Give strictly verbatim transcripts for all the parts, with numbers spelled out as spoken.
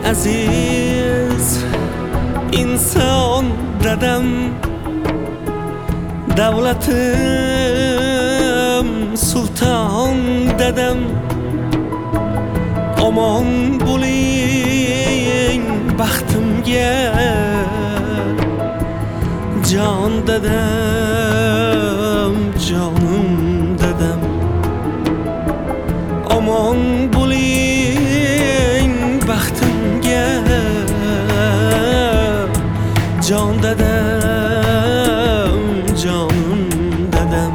aziz inson dadam, davlatim sulton dadam, omon bo'ling baxtimga jon dadam, jonim dadam, omon bo'ling baxtimga jon dadam, jonim dadam.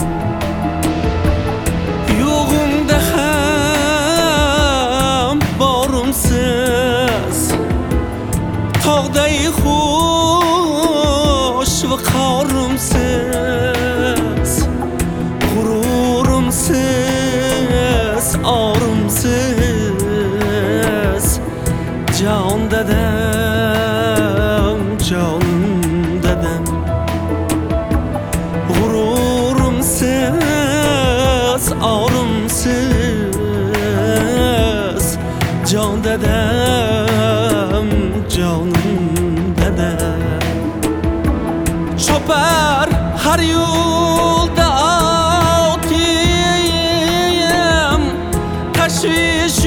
Yo'g'imda ham borimsiz, tog'day xush va qorimsiz, g'ururumsiz, orimsiz, jon dadam, jonim dadam, g'ururumsiz, orimsiz, jon dadam, jonim dadam. Chopar har yo'lda otim, tashvish